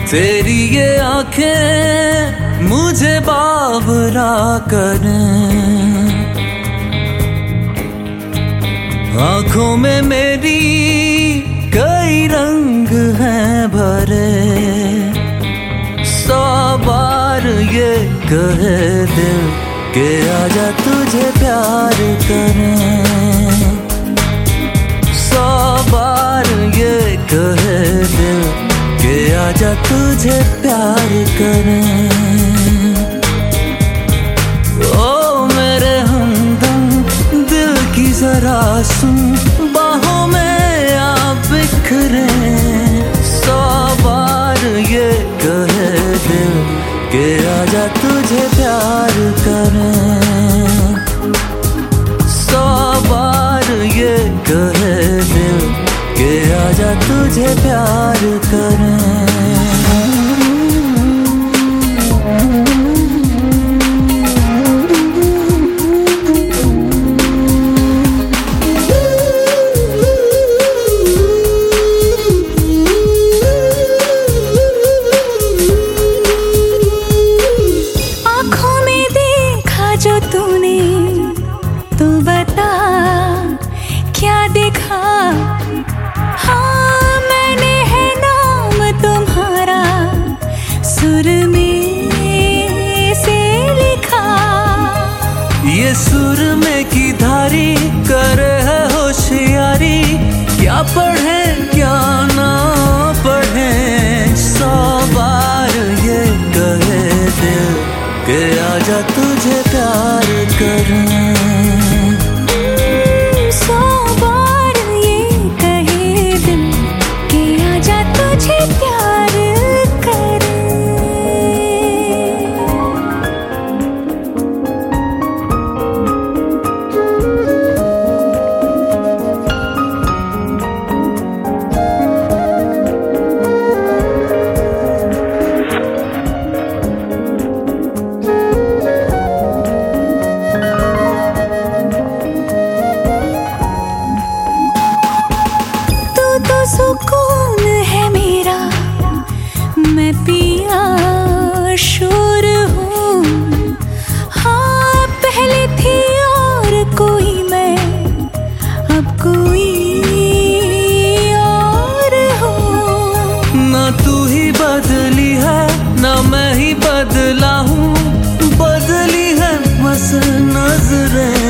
तेरी ये आंखें मुझे बावरा करें, आंखों में मेरी कई रंग हैं भरे। 100 बार ये कहे दिल के आजा तुझे प्यार करें, 100 बार ये कहे दिल के आजा तुझे प्यार करें। ओ मेरे हमदम दिल की जरा सुन, बाहों में आप बिखरे। 100 बार ये कहे दिल के आजा तुझे प्यार करें, 100 बार ये कहे दिल के आजा तुझे प्यार करें। आँखों में देखा जो तूने, तू बता क्या देखा। हाँ मैंने है नाम तुम्हारा सुर में से लिखा। ये सुर में की धारी करे है होशियारी, क्या पढ़े क्या ना पढ़े। 100 बार ये कहे दिल के आजा तुझे प्यार करें, 100 बार ये कहे दिल के आजा तुझे प्यार करें। तो सुकून है मेरा, मैं पिया शोर हूँ। हाँ पहले थी और कोई मैं, अब कोई और हूँ। ना तू ही बदली है ना मैं ही बदला हूँ, बदली है बस नजरें।